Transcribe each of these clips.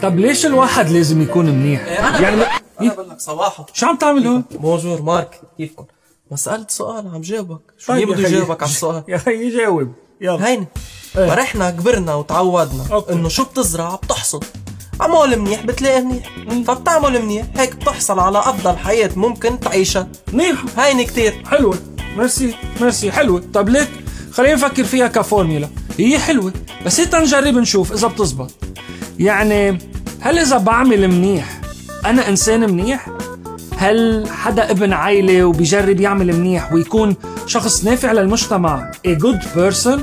طب ليش الواحد لازم يكون منيح؟ يعني انا بقول لك صباحو. شو عم تعمل هون؟ بونجور مارك، كيفكم؟ ما سألت سؤال عم جاوبك. شو مين بده يجاوبك على السؤال؟ يا خيي جاوب يلا. هيني فرحنا كبرنا وتعودنا انه شو بتزرع بتحصد. عمول منيح بتلاقي منيح، فبتعمل منيح هيك بتحصل على افضل حياة ممكن تعيشها. منيح، هيني كتير حلوة. ميرسي حلوة. طب ليك خلينا نفكر فيها كفورميلا. هي حلوة بس هيك نجرب نشوف اذا بتزبط. يعني هل اذا بعمل منيح انا انسان منيح؟ هل حدا ابن عائلة وبيجرب يعمل منيح ويكون شخص نافع للمجتمع a good person؟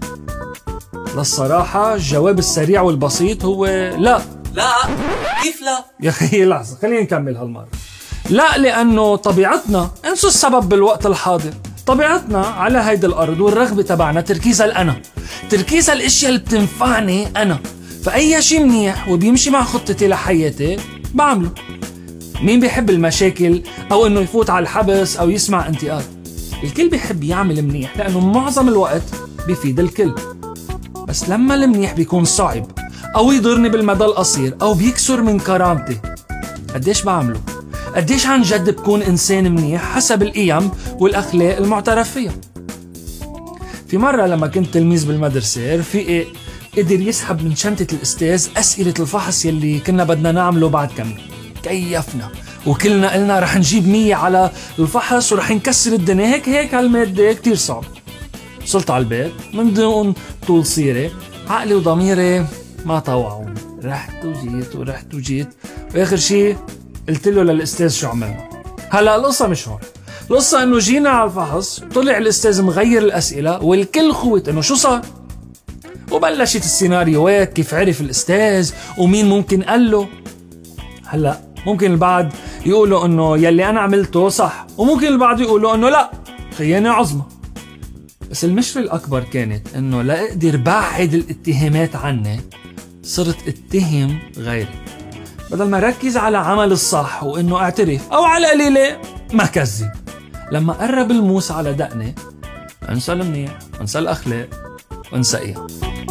للصراحة الجواب السريع والبسيط هو لا. كيف لا؟ يا أخي لحظة خلينا نكمل هالمرة. لا، لأنه طبيعتنا، انسوا السبب بالوقت الحاضر، طبيعتنا على هيدا الأرض والرغبة تبعنا تركيزها الأنا، تركيزها الاشياء اللي بتنفعني أنا. فأي شيء منيح وبيمشي مع خطتي لحياتي بعمله. مين بيحب المشاكل أو إنه يفوت على الحبس أو يسمع انتقاد؟ الكل بيحب يعمل منيح لأنه معظم الوقت بيفيد الكل. بس لما المنيح بيكون صعب أو يضرني بالمدى القصير أو بيكسر من كرامتي، قديش بعمله؟ قديش عن جد بكون إنسان منيح حسب القيم والأخلاق المعترف فيها؟ في مرة لما كنت تلميذ بالمدرسة، رفيقي قدر يسحب من شنطة الأستاذ أسئلة الفحص يلي كنا بدنا نعمله بعد كم. كيفنا وكلنا قلنا رح نجيب 100 على الفحص ورح نكسر الدنيا. هيك هالمادة كتير صعب. وصلت على البيت من دون طول سيرة، عقلي وضميري ما طوعوني، رحت وجيت واخر شي قلت له للأستاذ شو عملنا. هلا القصة مش هون، القصة انه جينا على الفحص طلع الأستاذ مغير الأسئلة والكل خوت انه شو صار، وبلشت السيناريوهات كيف عرف الأستاذ ومين ممكن قال له. هلا ممكن البعض يقولوا انه يلي انا عملته صح، وممكن البعض يقولوا انه لا، خيانة عظمى. بس المشكلة الأكبر كانت انه لا اقدر بعد الاتهامات عني، صرت اتهم غيري بدل ما ركز على عمل الصح وانه اعترف، او على قليلة ما كذب. لما قرب الموس على دقني انسى المنيح وانسى الاخلاق وانسى اياه.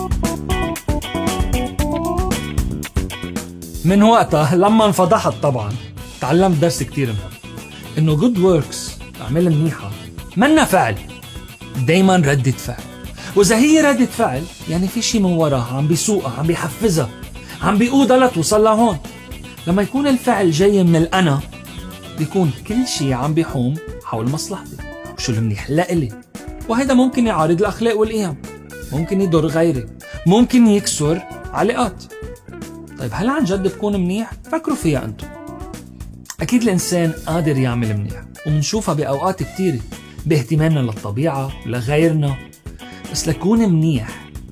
من وقتها لما انفضحت طبعا تعلمت درس كتير مهم، انه good works اعمال منيحة منا فعل، دايما ردة فعل. واذا هي ردة فعل يعني في شي من وراها عم بيسوقها، عم بيحفزها، عم بيقودها لتوصل لهون. لما يكون الفعل جاي من الأنا بيكون كل شي عم بيحوم حول مصلحتي وشو المنيح لإلي، وهذا ممكن يعارض الأخلاق والقيم، ممكن يضر غيري، ممكن يكسر علاقات. طيب هل عن جد بكون منيح؟ فكروا فيها أنتم. أكيد الإنسان قادر يعمل منيح ومنشوفها بأوقات كتيرة باهتمامنا للطبيعة ولغيرنا. بس لكون منيح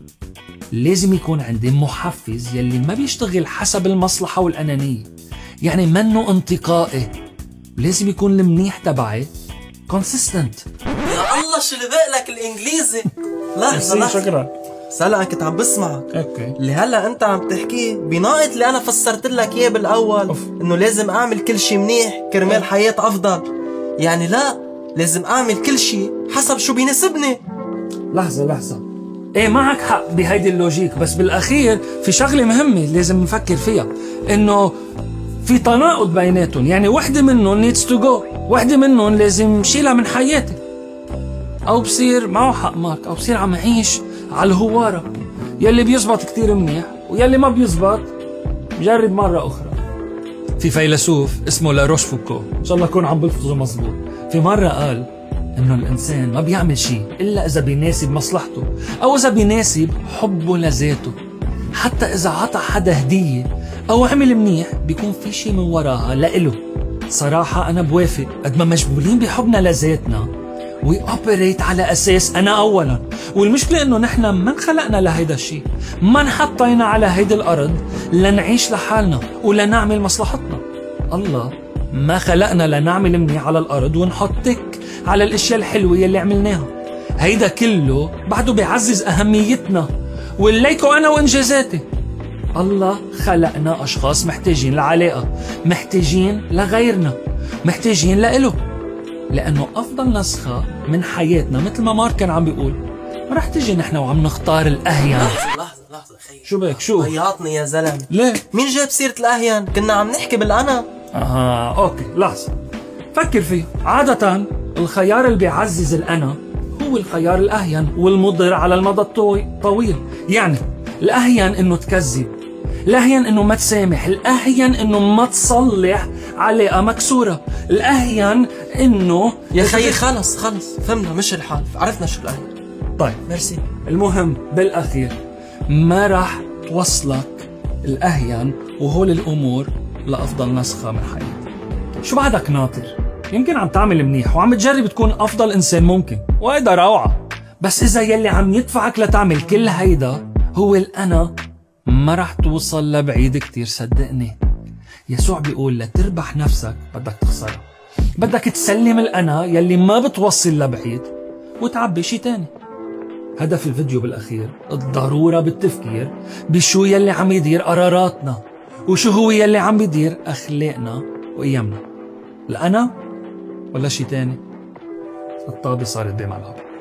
لازم يكون عندي محفز يلي ما بيشتغل حسب المصلحة والأنانية، يعني منه انتقائي. لازم يكون المنيح تبعي consistent. يا الله شو اللي بقلك الإنجليزي. لحظة شكرا. سألة كنت عم بسمعك. اوكي. اللي هلا انت عم تحكيه بناقض اللي انا فسرت لك اياه بالاول، انه لازم اعمل كل شي منيح كرمال حياة افضل. يعني لا، لازم اعمل كل شي حسب شو بيناسبني. لحظة ايه معك حق بهيدي اللوجيك، بس بالاخير في شغلة مهمة لازم نفكر فيها، انه في تناقض بيناتهم. يعني وحدة منهم needs to go، وحدة منهم لازم شيلها من حياتي، او بصير معه حق مارك، او بصير عم عيش على الهوارة، يلي بيزبط كتير منيح ويلي ما بيزبط جرب مرة أخرى. في فيلسوف اسمه لاروش فوكو، إن شاء الله أكون عم بلفظه مزبوط، في مرة قال إنه الإنسان ما بيعمل شيء إلا إذا بيناسب مصلحته أو إذا بيناسب حبه لذاته. حتى إذا عطى حدا هدية أو عمل منيح بيكون في شيء من وراها لإله. صراحة أنا بوافق، قد ما مجبولين بحبنا لذاتنا وي اوبريت على اساس انا اولا. والمشكله انه نحن ما انخلقنا لهيدا الشيء، ما انحطينا على هيدي الارض لنعيش لحالنا ولنعمل مصلحتنا. الله ما خلقنا لنعمل منيح على الارض ونحط تك على الاشياء الحلوه يلي عملناها. هيدا كله بعده بيعزز اهميتنا والليكو انا وانجازاتي. الله خلقنا اشخاص محتاجين لعلاقه، محتاجين لغيرنا، محتاجين لإله، لأنه أفضل نسخة من حياتنا مثل ما مارك كان عم بيقول ما رح تجي نحن وعم نختار الأهين. لحظة خيي، شو بك شو؟ ضيعتني يا زلمة. ليه؟ مين جاب سيرة الأهين؟ كنا عم نحكي بالأنا. اوكي لحظة، فكر فيه. عادة الخيار اللي بيعزز الأنا هو الخيار الأهين والمضر على المدى الطويل. يعني الأهين إنه تكذب، الأهين إنه ما تسامح، الأهين إنه ما تصلح علاقة مكسورة، الأهين إنه يا خيي خلص فهمنا، مش الحال، عرفنا شو الأهين. طيب ميرسي. المهم بالأخير ما راح توصلك الأهين وهول الأمور لأفضل نسخة من حياتك. شو بعدك ناطر؟ يمكن عم تعمل منيح وعم تجرب تكون أفضل إنسان ممكن، وهيدا روعة، بس إذا يلي عم يدفعك لتعمل كل هيدا هو الأنا ما راح توصل لبعيد كتير. صدقني يسوع بيقول لتربح نفسك بدك تخسرها، بدك تسلم الأنا يلي ما بتوصل لبعيد وتعبي شي تاني. هدف الفيديو بالأخير الضرورة بالتفكير بشو يلي عم يدير قراراتنا وشو هو يلي عم يدير أخلاقنا وقيمنا، الأنا ولا شي تاني. الطابة صارت بملعب.